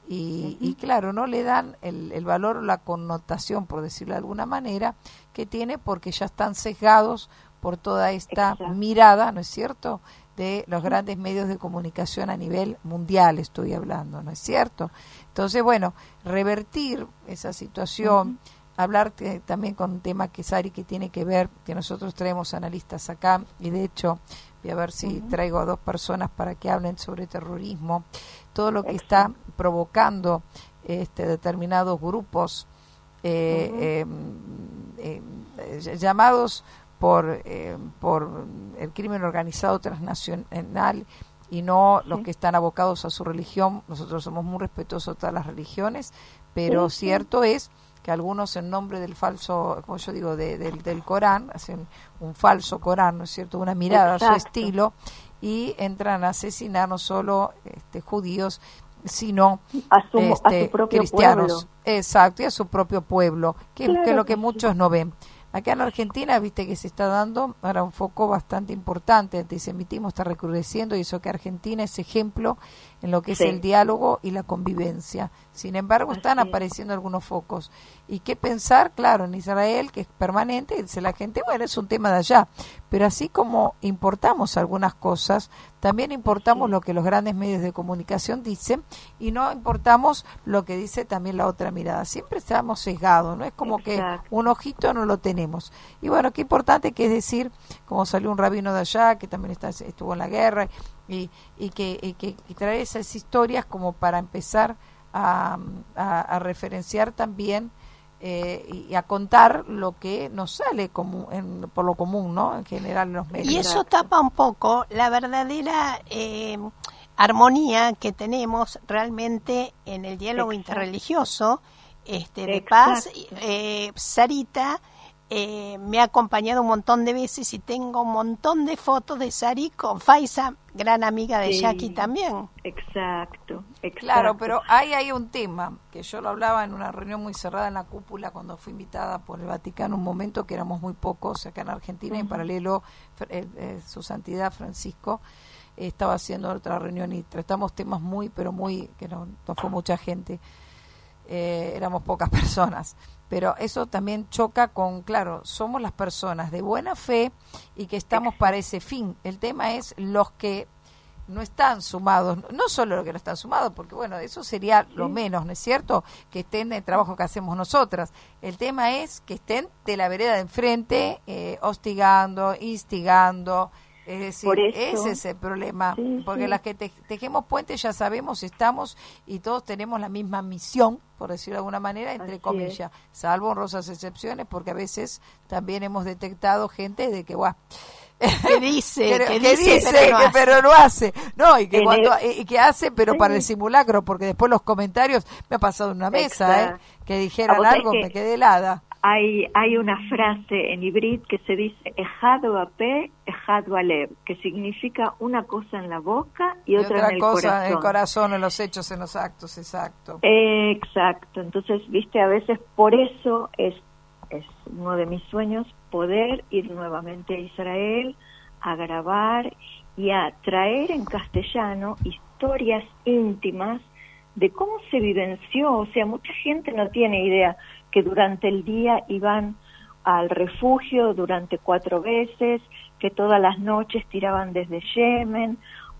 y, uh-huh. y claro, no le dan el, el valor o la connotación, por decirlo de alguna manera, que tiene, porque ya están sesgados por toda esta Exacto. mirada, ¿no es cierto?, de los grandes medios de comunicación a nivel mundial, estoy hablando, ¿no es cierto? Entonces, bueno, revertir esa situación, uh-huh. hablar eh, también con un tema que Sari, que tiene que ver, que nosotros traemos analistas acá, y de hecho voy a ver si uh-huh. traigo a dos personas para que hablen sobre terrorismo, todo lo que Exacto. está provocando este determinados grupos eh, uh-huh. eh, eh, llamados por eh, por el crimen organizado transnacional y no sí. los que están abocados a su religión. Nosotros somos muy respetuosos de todas las religiones, pero sí, cierto sí. es que algunos en nombre del falso, como yo digo, de, del, del Corán, hacen un falso Corán, ¿no es cierto?, una mirada Exacto. a su estilo, y entran a asesinar no solo este, judíos, sino a su, este, a su propio cristianos. Pueblo. Exacto, y a su propio pueblo, que, claro que es lo que sí. muchos no ven. Acá en Argentina, viste que se está dando ahora un foco bastante importante, el antisemitismo está recrudeciendo, y eso que Argentina es ejemplo en lo que sí. es el diálogo y la convivencia. Sin embargo, están Así apareciendo algunos focos. ¿Y qué pensar? Claro, en Israel, que es permanente, dice la gente, bueno, es un tema de allá. Pero así como importamos algunas cosas, también importamos sí. lo que los grandes medios de comunicación dicen, y no importamos lo que dice también la otra mirada. Siempre estamos sesgados, ¿no? Es como Exacto. que un ojito no lo tenemos. Y bueno, qué importante que es decir, como salió un rabino de allá, que también está, estuvo en la guerra, y, y que, y que y traer esas historias como para empezar a, a, a referenciar también eh, y a contar lo que nos sale como en, por lo común, ¿no?, en general en los medios. Y eso tapa un poco la verdadera eh, armonía que tenemos realmente en el diálogo Exacto. interreligioso este, de Exacto. paz. Eh, Sarita eh, me ha acompañado un montón de veces y tengo un montón de fotos de Sari con Faiza, gran amiga de sí. Jackie también. Exacto, exacto. Claro, pero hay, hay un tema que yo lo hablaba en una reunión muy cerrada en la cúpula cuando fui invitada por el Vaticano, un momento que éramos muy pocos acá en Argentina, uh-huh. en paralelo eh, eh, su santidad Francisco eh, estaba haciendo otra reunión y tratamos temas muy, pero muy, que no, no fue mucha gente, eh, éramos pocas personas. Pero eso también choca con, claro, somos las personas de buena fe y que estamos para ese fin. El tema es los que no están sumados, no solo los que no están sumados, porque bueno, eso sería lo sí. menos, ¿no es cierto?, que estén en el trabajo que hacemos nosotras. El tema es que estén de la vereda de enfrente, eh, hostigando, instigando. Es decir, ese es el problema, sí, porque sí. las que te, tejemos puentes ya sabemos, estamos y todos tenemos la misma misión, por decirlo de alguna manera, entre Así comillas, es. salvo honrosas excepciones, porque a veces también hemos detectado gente de que, guau, que dice, que, que, que dice, dice pero, no que, pero no hace, no, y que en cuando el... y que hace, pero sí. para el simulacro, porque después los comentarios me ha pasado en una mesa, eh, que dijeran algo, que me quedé helada. Hay, hay una frase en hibrid que se dice Ejado a pe, ejado a lev, que significa una cosa en la boca y, y otra, otra en el cosa corazón. en el corazón, en los hechos, en los actos, exacto. Eh, exacto, entonces, viste, a veces por eso es, es uno de mis sueños poder ir nuevamente a Israel, a grabar y a traer en castellano historias íntimas de cómo se vivenció. O sea, mucha gente no tiene idea que durante el día iban al refugio durante cuatro veces, que todas las noches tiraban desde Yemen,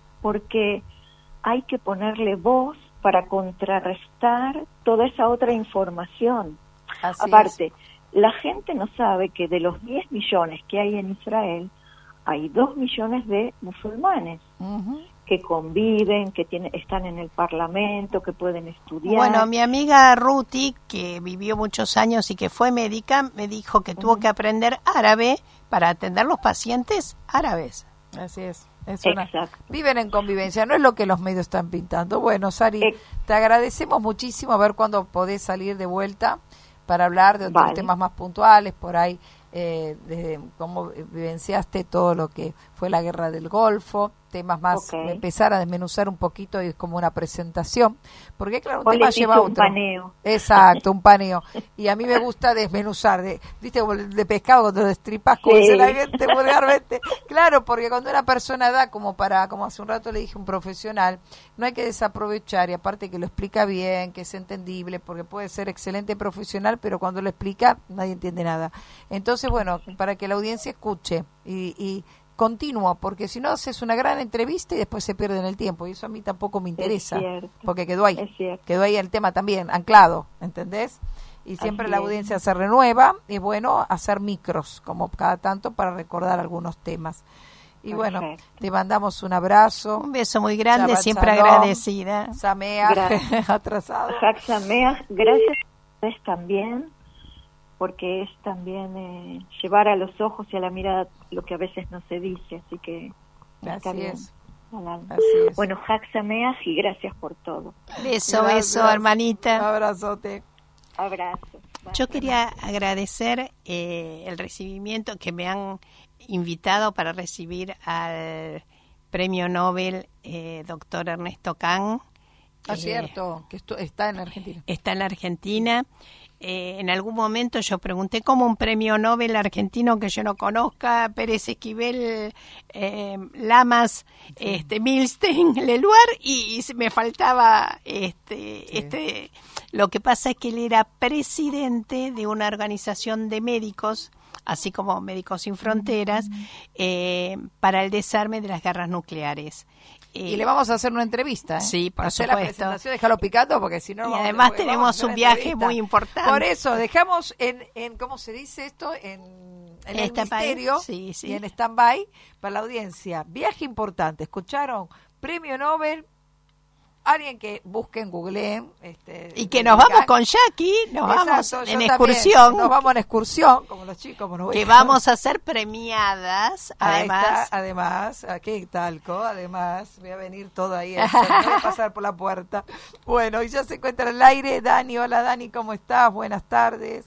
porque hay que ponerle voz para contrarrestar toda esa otra información. Así Aparte, es. la gente no sabe que de los diez millones que hay en Israel, hay dos millones de musulmanes Uh-huh. que conviven, que tiene, están en el Parlamento, que pueden estudiar. Bueno, mi amiga Ruti, que vivió muchos años y que fue médica, me dijo que tuvo Ujú. que aprender árabe para atender los pacientes árabes. Así es. es una- Exacto. Viven en convivencia, no es lo que los medios están pintando. Bueno, Sari, Ex- te agradecemos muchísimo, a ver cuándo podés salir de vuelta para hablar de otros Vale. temas más puntuales, por ahí, eh, de cómo vivenciaste todo lo que fue la guerra del Golfo, temas más, Ok. empezar a desmenuzar un poquito y es como una presentación, porque claro, un Vos tema le lleva a hiciste un otro. paneo. Exacto, un paneo. Y a mí me gusta desmenuzar, de, viste, como el de pescado cuando lo destripas, como Sí. dice la gente vulgarmente. Claro, porque cuando una persona da, como para, como hace un rato le dije, un profesional, no hay que desaprovechar, y aparte que lo explica bien, que es entendible, porque puede ser excelente profesional, pero cuando lo explica nadie entiende nada. Entonces, bueno, para que la audiencia escuche y, y continuo, porque si no haces una gran entrevista y después se pierde en el tiempo, y eso a mí tampoco me interesa, cierto. porque quedó ahí, Es cierto. quedó ahí el tema también, anclado, ¿entendés? Y siempre Así la es. audiencia se renueva, y bueno, hacer micros, como cada tanto, para recordar algunos temas. Y bueno, Perfecto. te mandamos un abrazo, Un beso muy grande, Shabbat siempre shalom. agradecida. Samea, Gracias. atrasado. Jaxamea, gracias a ustedes también, porque es también eh, llevar a los ojos y a la mirada lo que a veces no se dice, así que está Así bien. es, Al alma. así es. Bueno, Jaxamea y gracias por todo. Beso, Gracias. beso, hermanita. Abrazote. Abrazo. Yo quería agradecer eh, el recibimiento que me han invitado para recibir al Premio Nobel eh, doctor Ernesto Kahn. Ah, Eh, cierto, que esto está en Argentina. Está en la Argentina. Eh, en algún momento yo pregunté cómo un premio Nobel argentino que yo no conozca, Pérez Esquivel, eh, Lamas, este, Milstein, Leluar, y, y se me faltaba este, Sí. este. Lo que pasa es que él era presidente de una organización de médicos, así como Médicos Sin Fronteras, eh, para el desarme de las guerras nucleares. Y le vamos a hacer una entrevista, ¿eh? Sí, por Hacer la supuesto. presentación, déjalo picando, porque si no... Y vamos- además vamos a tenemos hacer un una viaje entrevista. muy importante. Por eso, dejamos en, en ¿cómo se dice esto? En, en el Stand-by. misterio Sí, sí. y en stand-by para la audiencia. Viaje importante, ¿escucharon? Premio Nobel, alguien que busquen, googleen. Este, Y que nos vamos con Jackie, nos Exacto, vamos yo en también. excursión, Nos vamos en excursión, como los chicos. como nos que voy- vamos a ser premiadas, Ahí además. está, además, aquí en Talco, además, voy a venir todo ahí, a voy a pasar por la puerta. Bueno, y ya se encuentra el aire, Dani, hola Dani, ¿cómo estás? Buenas tardes.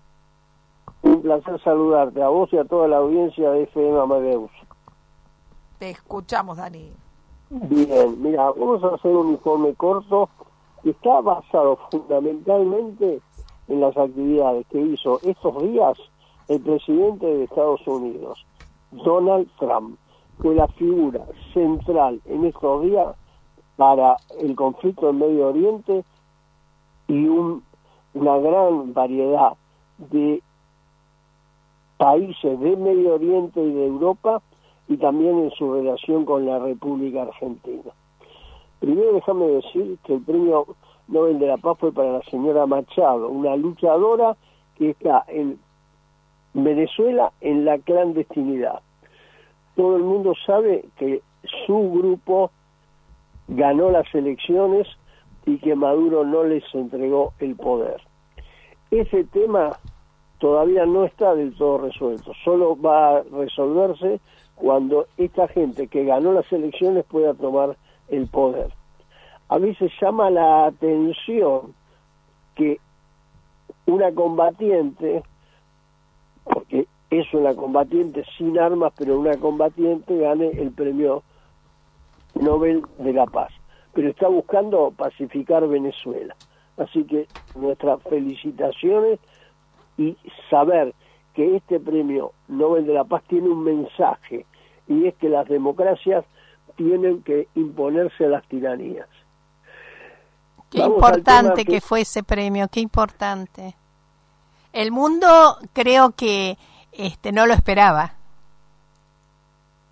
Un placer saludarte a vos y a toda la audiencia de F M Amadeus. Te escuchamos, Dani. Bien, mira, vamos a hacer un informe corto que está basado fundamentalmente en las actividades que hizo estos días el presidente de Estados Unidos, Donald Trump. Fue la figura central en estos días para el conflicto en Medio Oriente y un, una gran variedad de países de Medio Oriente y de Europa, y también en su relación con la República Argentina. Primero déjame decir que el premio Nobel de la Paz fue para la señora Machado, una luchadora que está en Venezuela en la clandestinidad. Todo el mundo sabe que su grupo ganó las elecciones y que Maduro no les entregó el poder. Ese tema todavía no está del todo resuelto, solo va a resolverse cuando esta gente que ganó las elecciones pueda tomar el poder. A mí se llama la atención que una combatiente, porque es una combatiente sin armas, pero una combatiente gane el premio Nobel de la Paz, pero está buscando pacificar Venezuela. Así que nuestras felicitaciones y saber que este premio Nobel de la Paz tiene un mensaje, y es que las democracias tienen que imponerse a las tiranías. Qué Vamos al importante tema que... que fue ese premio, qué importante. El mundo creo que este no lo esperaba.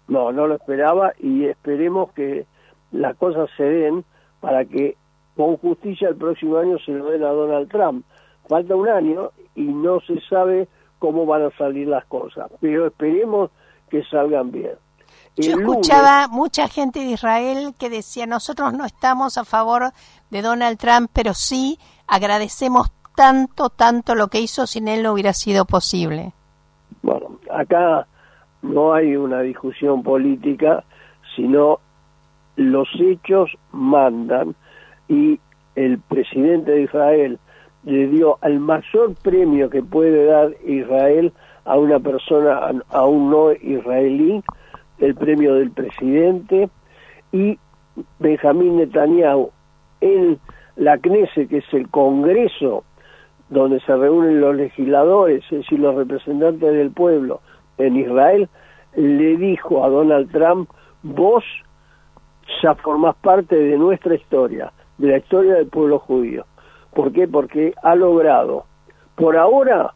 No, no lo esperaba y esperemos que las cosas se den para que con justicia el próximo año se lo den a Donald Trump. Falta un año y no se sabe cómo van a salir las cosas, pero esperemos que salgan bien. Yo El escuchaba lunes, mucha gente de Israel que decía, nosotros no estamos a favor de Donald Trump, pero sí agradecemos tanto, tanto lo que hizo, sin él no hubiera sido posible. Bueno, acá no hay una discusión política, sino los hechos mandan, y el presidente de Israel le dio el mayor premio que puede dar Israel a una persona, a un no israelí, el premio del presidente, y Benjamín Netanyahu en la Knesset, que es el Congreso donde se reúnen los legisladores, es decir, los representantes del pueblo en Israel, le dijo a Donald Trump, vos ya formás parte de nuestra historia, de la historia del pueblo judío. ¿Por qué? Porque ha logrado, por ahora,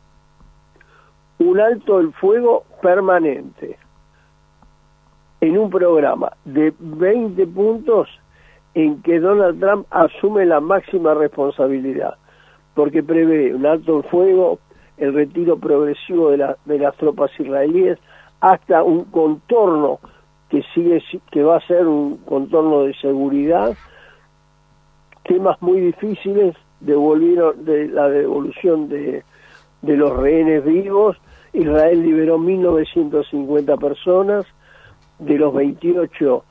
un alto el fuego permanente en un programa de veinte puntos en que Donald Trump asume la máxima responsabilidad, porque prevé un alto el fuego, el retiro progresivo de, la, de las tropas israelíes, hasta un contorno que sigue que va a ser un contorno de seguridad, temas muy difíciles, devolvieron de la devolución de, de los rehenes vivos. Israel liberó mil novecientas cincuenta personas, de los veintiocho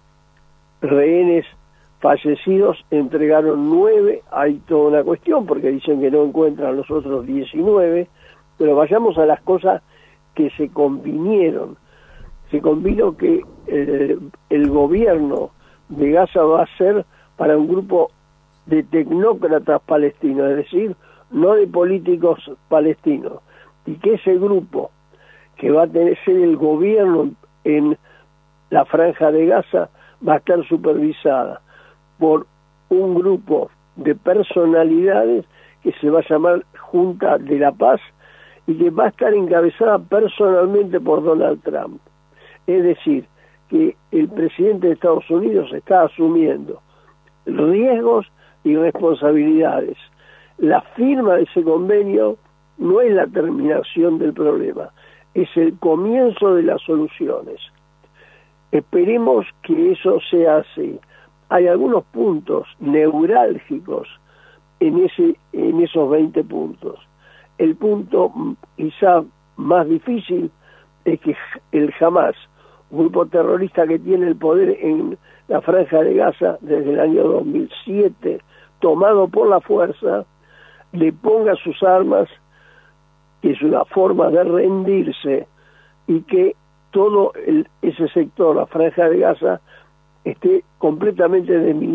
rehenes fallecidos entregaron nueve. Hay toda una cuestión porque dicen que no encuentran los otros diecinueve, pero vayamos a las cosas que se convinieron. Se convino que el, el gobierno de Gaza va a ser para un grupo de tecnócratas palestinos, es decir, no de políticos palestinos, y que ese grupo que va a tener ser el gobierno en la franja de Gaza va a estar supervisada por un grupo de personalidades que se va a llamar Junta de la Paz y que va a estar encabezada personalmente por Donald Trump. Es decir, que el presidente de Estados Unidos está asumiendo riesgos y responsabilidades. La firma de ese convenio no es la terminación del problema, es el comienzo de las soluciones. Esperemos que eso sea así. Hay algunos puntos neurálgicos en ese en esos veinte puntos. El punto quizá más difícil es que el Hamas, grupo terrorista que tiene el poder en la franja de Gaza desde el año dos mil siete, tomado por la fuerza, le ponga sus armas, que es una forma de rendirse, y que todo el, ese sector, la franja de Gaza, esté completamente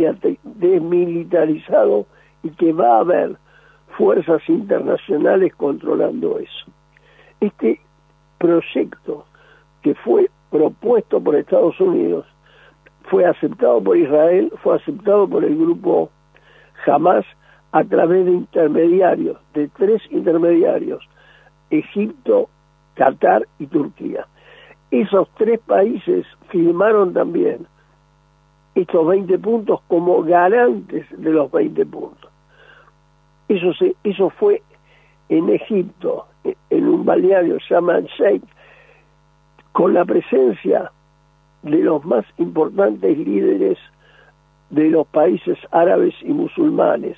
desmilitarizado y que va a haber fuerzas internacionales controlando eso. Este proyecto que fue propuesto por Estados Unidos fue aceptado por Israel, fue aceptado por el grupo Hamas a través de intermediarios, de tres intermediarios, Egipto, Qatar y Turquía. Esos tres países firmaron también estos veinte puntos como garantes de los veinte puntos. Eso, se, eso fue en Egipto, en un balneario Sharm el-Sheikh, con la presencia de los más importantes líderes de los países árabes y musulmanes.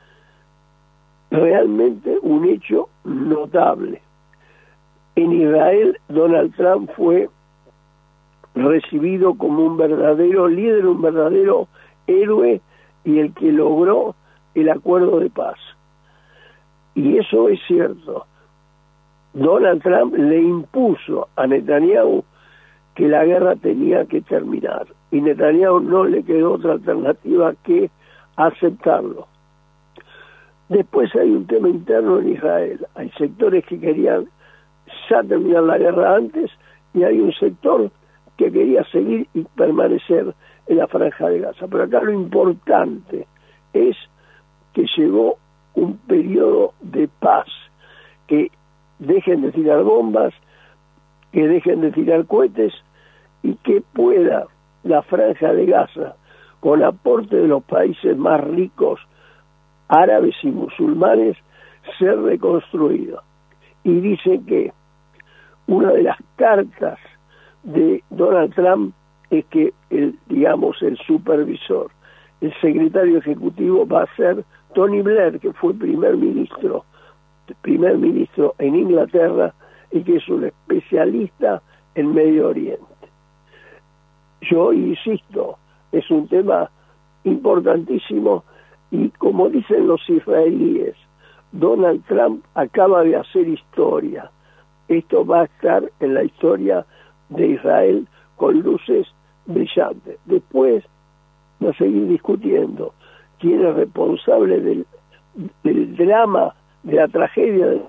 Realmente un hecho notable. En Israel, Donald Trump fue recibido como un verdadero líder, un verdadero héroe, y el que logró el acuerdo de paz. Y eso es cierto. Donald Trump le impuso a Netanyahu que la guerra tenía que terminar, y Netanyahu no le quedó otra alternativa que aceptarlo. Después hay un tema interno en Israel. Hay sectores que querían ya terminar la guerra antes, y hay un sector que quería seguir y permanecer en la franja de Gaza. Pero acá lo importante es que llegó un periodo de paz, que dejen de tirar bombas, que dejen de tirar cohetes, y que pueda la Franja de Gaza, con aporte de los países más ricos, árabes y musulmanes, ser reconstruida. Y dice que una de las cartas de Donald Trump es que el, digamos, el supervisor, el secretario ejecutivo va a ser Tony Blair, que fue primer ministro, primer ministro en Inglaterra y que es un especialista en Medio Oriente. Yo insisto, es un tema importantísimo y como dicen los israelíes, Donald Trump acaba de hacer historia. Esto va a estar en la historia de Israel con luces brillantes. Después va a seguir discutiendo quién es responsable del, del drama, de la tragedia de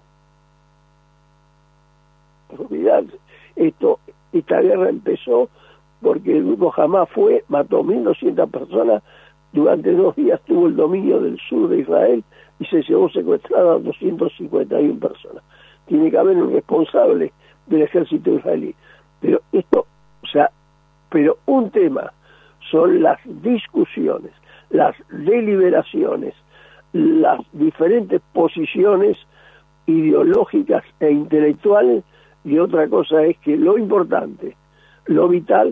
esto, esta guerra empezó porque el grupo Hamas fue, mató mil doscientas personas, durante dos días tuvo el dominio del sur de Israel y se llevó secuestrada a doscientas cincuenta y una personas. Tiene que haber un responsable del ejército israelí. Pero esto, o sea, pero un tema son las discusiones, las deliberaciones, las diferentes posiciones ideológicas e intelectuales, y otra cosa es que lo importante, lo vital,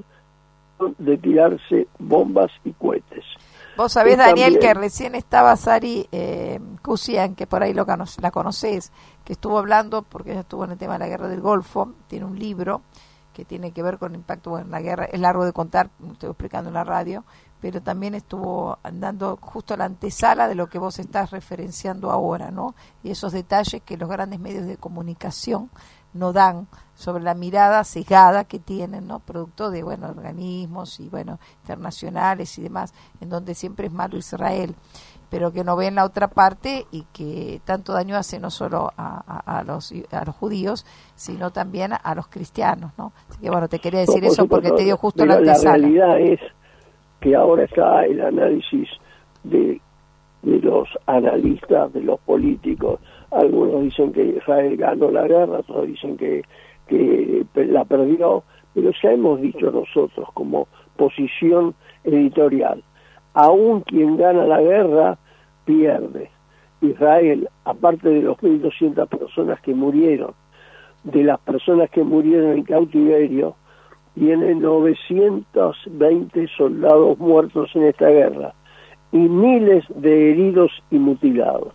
de tirarse bombas y cohetes. Vos sabés, y Daniel, también, que recién estaba Sari eh, Kusian, que por ahí lo cono- la conocés, que estuvo hablando, porque ella estuvo en el tema de la guerra del Golfo, tiene un libro que tiene que ver con el impacto, bueno, la guerra, es largo de contar, lo estoy explicando en la radio, pero también estuvo andando justo a la antesala de lo que vos estás referenciando ahora, ¿no? Y esos detalles que los grandes medios de comunicación no dan sobre la mirada cegada que tienen, ¿no? Producto de, bueno, organismos y, bueno, internacionales y demás, en donde siempre es malo Israel, pero que no ven la otra parte y que tanto daño hace no solo a, a, a los a los judíos, sino también a los cristianos, ¿no? Así que, bueno, te quería decir no, eso porque te dio justo pero la antesala. La realidad es que ahora está el análisis de, de los analistas, de los políticos. Algunos dicen que Israel ganó la guerra, otros dicen que, que la perdió, pero ya hemos dicho nosotros como posición editorial, aún quien gana la guerra pierde. Israel, aparte de los mil doscientas personas que murieron, de las personas que murieron en cautiverio, tiene novecientos veinte soldados muertos en esta guerra y miles de heridos y mutilados.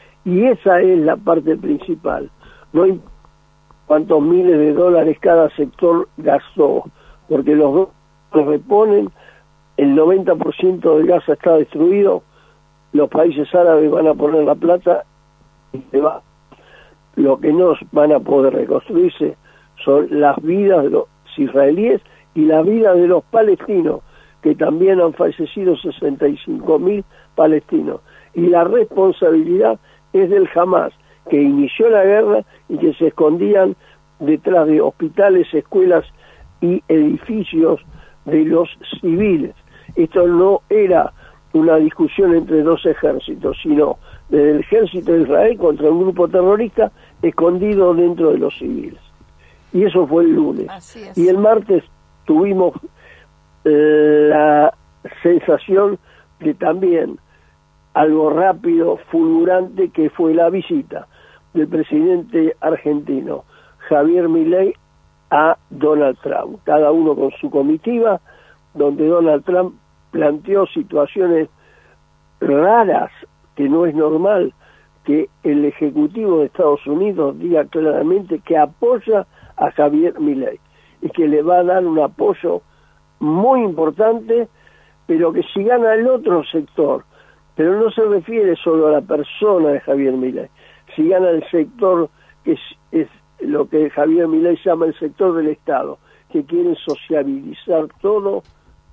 Y esa es la parte principal. No importa cuántos miles de dólares cada sector gastó, porque los dos se reponen, el noventa por ciento de Gaza está destruido, los países árabes van a poner la plata y se va. Lo que no van a poder reconstruirse son las vidas de los israelíes y la vida de los palestinos, que también han fallecido sesenta y cinco mil palestinos. Y la responsabilidad es del Hamas, que inició la guerra y que se escondían detrás de hospitales, escuelas y edificios de los civiles. Esto no era una discusión entre dos ejércitos, sino del ejército de Israel contra un grupo terrorista escondido dentro de los civiles. Y eso fue el lunes. Así es. Y el martes tuvimos eh, la sensación de también algo rápido, fulgurante, que fue la visita del presidente argentino Javier Milei a Donald Trump, cada uno con su comitiva, donde Donald Trump planteó situaciones raras, que no es normal que el Ejecutivo de Estados Unidos diga claramente que apoya a Javier Milei y que le va a dar un apoyo muy importante, pero que si gana el otro sector, pero no se refiere solo a la persona de Javier Milei, si gana el sector que es, es lo que Javier Milei llama el sector del Estado, que quieren sociabilizar todo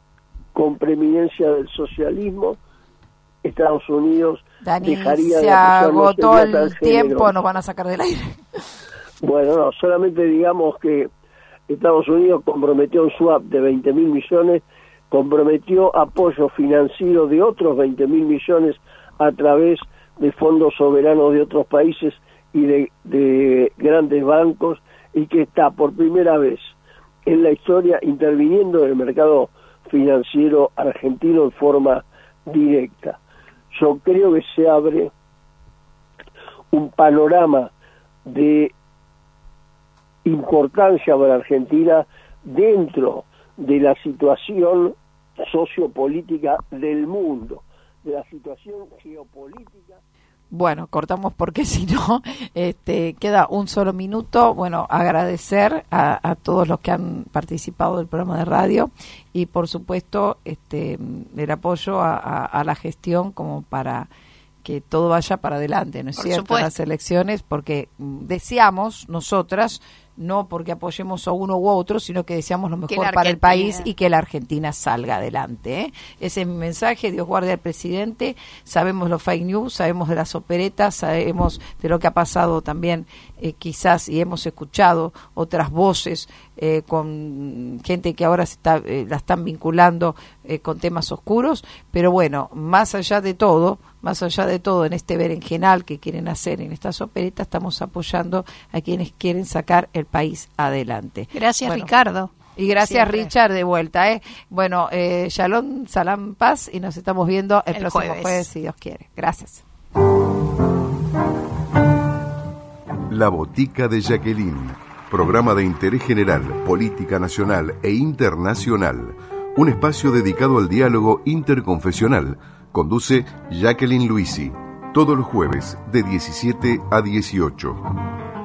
con preeminencia del socialismo, Estados Unidos Dani, dejaría se de agotó el tan tiempo, generoso. nos van a sacar del aire. Bueno, no, solamente digamos que Estados Unidos comprometió un swap de veinte mil millones, comprometió apoyo financiero de otros veinte mil millones a través de fondos soberanos de otros países y de, de grandes bancos, y que está por primera vez en la historia interviniendo en el mercado financiero argentino en forma directa. Yo creo que se abre un panorama de importancia para Argentina dentro de la situación sociopolítica del mundo, de la situación geopolítica. Bueno, cortamos porque si no, este, queda un solo minuto. Bueno, agradecer a, a todos los que han participado del programa de radio y, por supuesto, este, el apoyo a, a, a la gestión como para que todo vaya para adelante, ¿no es cierto? Las elecciones, porque deseamos nosotras, no porque apoyemos a uno u otro, sino que deseamos lo mejor para el país y que la Argentina salga adelante, ¿eh? Ese es mi mensaje. Dios guarde al presidente. Sabemos los fake news, sabemos de las operetas, sabemos de lo que ha pasado también, eh, quizás, y hemos escuchado otras voces eh, con gente que ahora se está, eh, la están vinculando eh, con temas oscuros, pero bueno, más allá de todo, más allá de todo, en este berenjenal que quieren hacer en estas operetas, estamos apoyando a quienes quieren sacar el país adelante. Gracias, bueno, Ricardo. Y gracias, Siempre. Richard, de vuelta. ¿eh? Bueno, eh, Shalom, Salam, Paz, y nos estamos viendo el, el próximo jueves. jueves, si Dios quiere. Gracias. La Botica de Jacqueline, programa de interés general, política nacional e internacional. Un espacio dedicado al diálogo interconfesional. Conduce Jacqueline Luisi, todos los jueves de diecisiete a dieciocho.